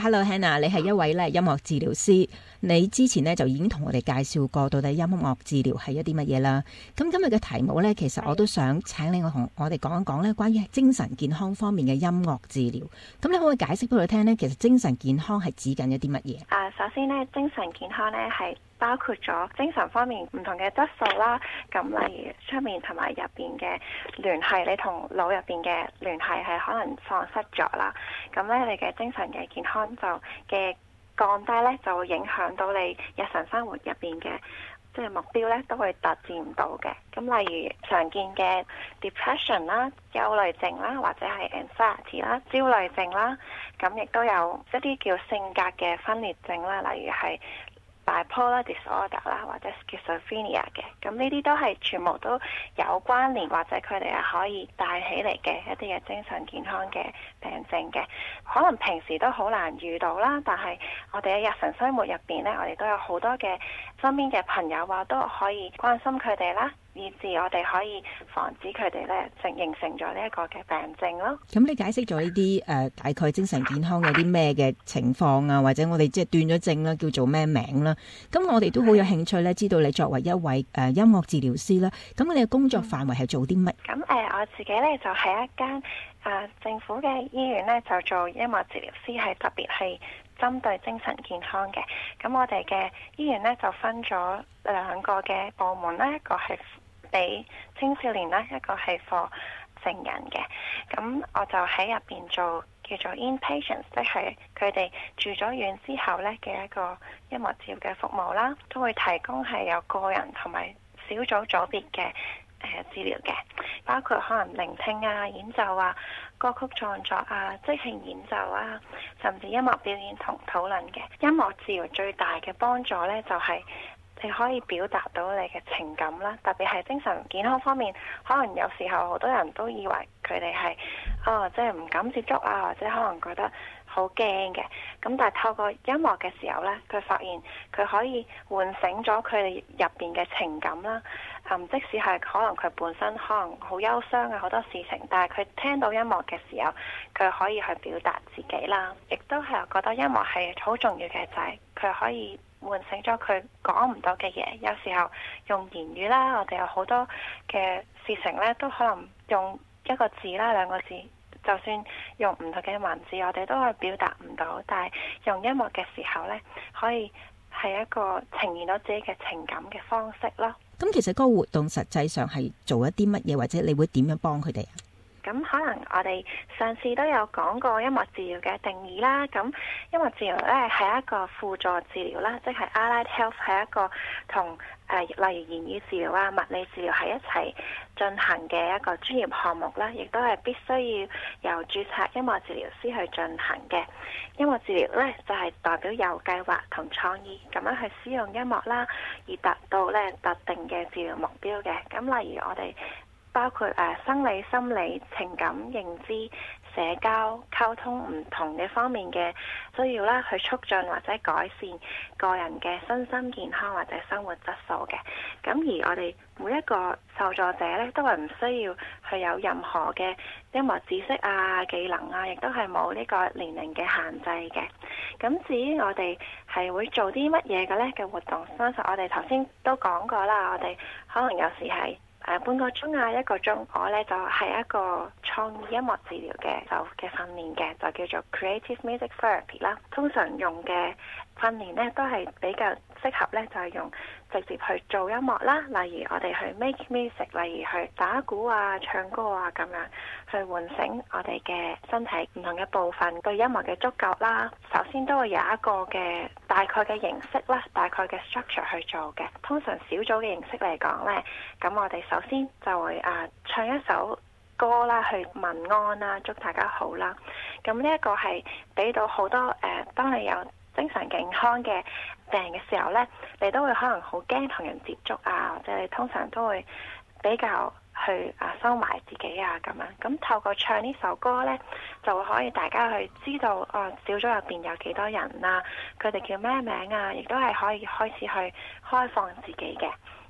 Hello Hannah， 你係一位咧音樂治療師，你之前咧就已經同我哋介紹過到底音樂治療係一啲乜嘢啦。咁今日嘅題目咧，其實我都想請你同我哋講一講咧，關於精神健康方面嘅音樂治療。咁你可唔可以解釋俾我哋聽咧？其實精神健康係指緊一啲乜嘢？ 首先咧，精神健康咧係包括咗精神方面唔同嘅質素啦。咁例如出面同埋入邊嘅聯繫，你同腦入邊嘅聯繫係可能喪失咗啦。咁咧，你嘅精神嘅健康就嘅降低咧，就會影響到你日常生活入邊嘅即係目標咧，都會達至唔到嘅。咁例如常見嘅 depression 啦、憂慮症啦，或者係 anxiety 啦、焦慮症啦，咁亦都有一啲叫性格嘅分裂症啦，例如係bipolar disorder 啦，或者 schizophrenia 嘅，咁呢啲都係全部都有關聯，或者佢哋係可以帶起嚟嘅一啲嘅精神健康嘅病症嘅，可能平時都好難遇到啦，但係我哋喺日常生活入邊呢，我哋都有好多嘅身邊嘅朋友啊，都可以關心佢哋啦，以至我哋可以防止佢哋咧形成咗呢一個嘅病症咯。 咁你解釋咗呢啲大概精神健康有啲咩嘅情況啊，或者我哋即係斷咗症啦，叫做咩名啦？咁我哋都好有興趣咧，知道你作為一位音樂治療師啦，咁你嘅工作範圍係做啲乜？ 咁我自己咧就喺一間政府嘅醫院咧，就做音樂治療師，係特別係針對精神健康嘅。咁我哋嘅醫院咧就分咗兩個嘅部門啦，一個係俾青少年啦，一個係 for 成人嘅。咁我就喺入邊做叫做 inpatient， 即係佢哋住咗院之後咧嘅一個音樂治療嘅服務啦，都會提供係有個人同埋小組組別嘅治療嘅，包括可能聆聽啊、演奏啊、歌曲創作啊、即興演奏啊，甚至音樂表演同討論嘅。音樂治療最大嘅幫助咧，就係你可以表達到你嘅情感啦，特別係精神健康方面，可能有時候好多人都以為佢哋係即係唔敢接觸啊，或者可能覺得好驚嘅。咁但係透過音樂嘅時候呢，佢發現佢可以喚醒咗佢哋入邊嘅情感啦。即使係可能佢本身可能好憂傷嘅好多事情，但係佢聽到音樂嘅時候，佢可以去表達自己啦。亦都係覺得音樂係好重要嘅，就係佢可以喚醒咗佢講唔到嘅嘢。有時候用言語啦，我哋有好多嘅事情呢，都可能用一個字啦、兩個字，就算用唔同嘅文字，我哋都可以表達唔到。但係用音樂嘅時候呢，可以係一個呈現到自己嘅情感嘅方式咯。 咁其實嗰個活動實際上係做一啲乜嘢，或者你會點樣幫佢哋啊？ 咁可能我哋上次都有講過音樂治療嘅定義啦。咁音樂治療咧係一個輔助治療啦，即係 Allied Health 係一個同例如言語治療啊、物理治療係一齊進行嘅一個專業項目啦，亦都係必須要由註冊音樂治療師去進行嘅。音樂治療咧就係代表有計劃同創意咁樣去使用音樂啦，而達到咧特定嘅治療目標嘅。咁例如我哋包括生理、心理、情感、認知、社交、溝通唔同嘅方面嘅需要啦，去促進或者改善個人嘅身心健康或者生活質素嘅。咁而我哋每一個受助者咧，都係唔需要去有任何嘅音樂知識啊、技能啊，亦都係冇呢個年齡嘅限制嘅。咁至於我哋係會做啲乜嘢嘅咧嘅活動，相信我哋頭先都講過啦。我哋可能有時係半個鐘啊，一個鐘，我呢就係一個創意音樂治療嘅訓練嘅，就叫做 Creative Music Therapy 啦。通常用嘅訓練呢都係比較適合呢，就係用直接去做音樂啦。例如我哋去 make music， 例如去打鼓啊、唱歌啊咁樣，去喚醒我哋嘅身體唔同嘅部分對音樂嘅觸覺啦。首先都會有一個嘅大概嘅形式啦，大概嘅 structure 去做嘅。通常小組嘅形式嚟講呢，咁我哋首先就會唱一首歌啦，去問安啦，祝大家好啦。咁呢一個係俾到好多當你有精神健康嘅病嘅時候呢，你都會可能好驚同人接觸啊，或者你通常都會比較去收埋自己啊咁樣。咁透過唱呢首歌呢，就會可以大家去知道小組入邊有幾多人啊，佢哋叫咩名啊，亦都係可以開始去開放自己嘅。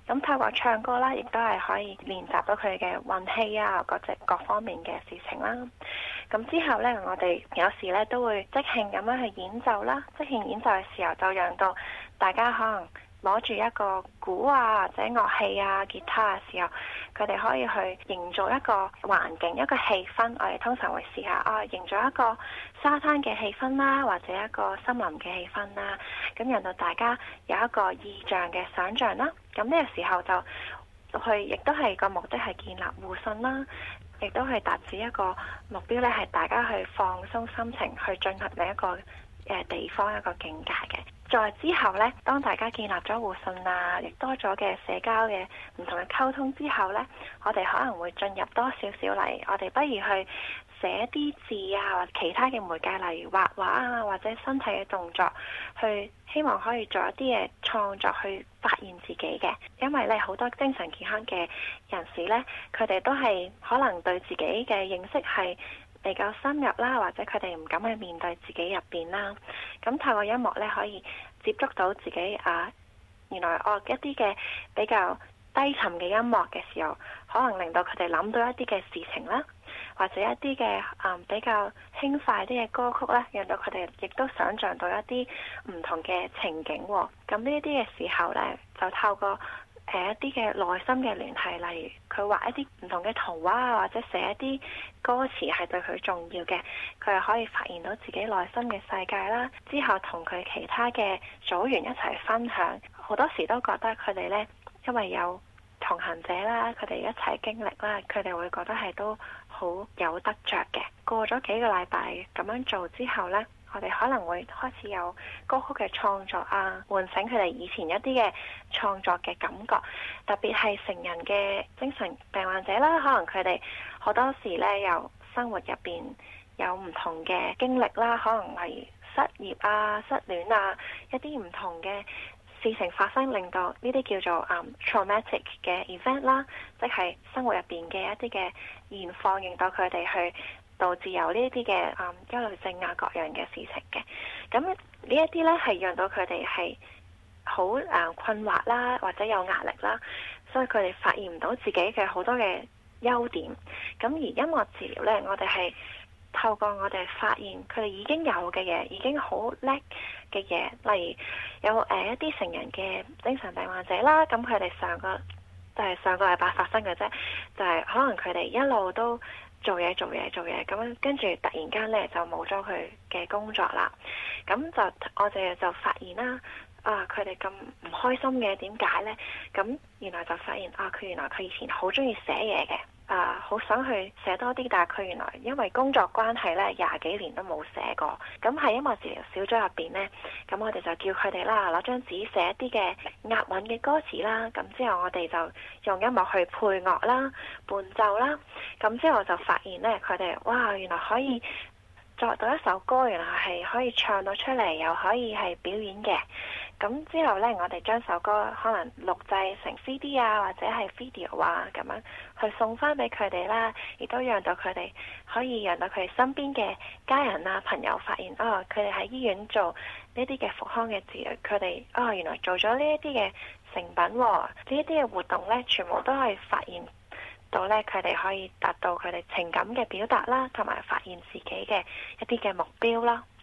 咁透過唱歌啦，亦都係可以練習到佢嘅運氣啊，各方面嘅事情啦。咁之後呢，我哋有時呢都會即興咁樣去演奏啦。即興演奏嘅時候，就讓到大家可能攞住一個鼓啊或者樂器啊、吉他嘅時候，佢哋可以去營造一個環境、一個氣氛。我哋通常會試下營造一個沙灘嘅氣氛啦，或者一個森林嘅氣氛啦，咁讓到大家有一個意象嘅想像啦。咁呢個時候就亦都係個目的係建立互信啦，亦都係達至一個目標呢，係大家去放鬆心情，去進入另一個地方、一個境界嘅。再之後呢，當大家建立咗互信啊，亦多咗嘅社交嘅唔同嘅溝通之後呢，我哋可能會進入多少少嚟，我哋不如去寫啲字啊，或者其他嘅媒介，例如畫畫啊，或者身體嘅動作，去希望可以做一啲嘅創作去發現自己嘅。因為呢，好多精神健康嘅人士呢，佢哋都係可能對自己嘅認識係比較深入啦，或者佢哋唔敢去面對自己入邊啦。咁透過音樂呢，可以接觸到自己啊，原來一啲嘅比較低沉嘅音樂嘅時候，可能令到佢哋諗到一啲嘅事情啦，或者一啲嘅比較輕快啲嘅歌曲啦，讓到佢哋亦都想像到一啲唔同嘅情景喎。咁呢啲嘅時候呢，就透過一啲嘅內心嘅聯繫，例如佢畫一啲唔同嘅圖畫啊，或者寫一啲歌詞係對佢重要嘅，佢係可以發現到自己內心嘅世界啦。之後同佢其他嘅組員一齊分享，好多時都覺得佢哋呢，因為有同行者啦，佢哋一齊經歷啦，佢哋會覺得係都好有得着嘅。過咗幾個禮拜咁樣做之後呢，我哋可能會開始有歌曲嘅創作啊，喚醒佢哋以前一啲嘅創作嘅感覺，特別係成人嘅精神病患者啦，可能佢哋好多時呢，由生活入邊有唔同嘅經歷啦，可能例如失業啊、失戀啊，一啲唔同嘅事情發生，令到呢啲叫做traumatic 嘅 event 啦，即係生活入邊嘅一啲嘅現況，令到佢哋去導致有呢啲嘅憂慮症啊各樣嘅事情嘅。咁呢一啲呢，係讓到佢哋係好困惑啦，或者有壓力啦，所以佢哋發現唔到自己嘅好多嘅優點。咁而音樂治療呢，我哋係透過我哋發現佢哋已經有嘅嘢，已經好叻嘅嘢，例如有一啲成人嘅精神病患者啦，咁佢哋上個禮拜發生嘅啫，就係可能佢哋一路都做嘢，咁跟住突然間呢，就冇咗佢嘅工作啦。咁我哋就發現啦，佢哋咁唔開心嘅點解呢？咁原來就發現原來佢以前好中意寫嘢嘅。好想去寫多啲，但係佢原來因為工作關係呢，20幾年都冇寫過。咁喺音樂治療小組入邊呢，咁我哋就叫佢哋啦，攞張紙寫一啲嘅押韻嘅歌詞啦。咁之後我哋就用音樂去配樂啦、伴奏啦。咁之後就發現呢，佢哋哇，原來可以作到一首歌，原來係可以唱到出嚟，又可以係表演嘅。咁之後呢，我哋將首歌可能錄製成 CD 啊，或者係 video 啊，咁樣去送翻俾佢哋啦，亦都讓到佢哋可以讓到佢哋身邊嘅家人啊、朋友發現佢哋喺醫院做呢啲嘅復康嘅治療，佢哋原來做咗呢一啲嘅成品喎，呢一啲嘅活動呢，全部都可以發現到呢，佢哋可以達到佢哋情感嘅表達啦，同埋發現自己嘅一啲嘅目標啦。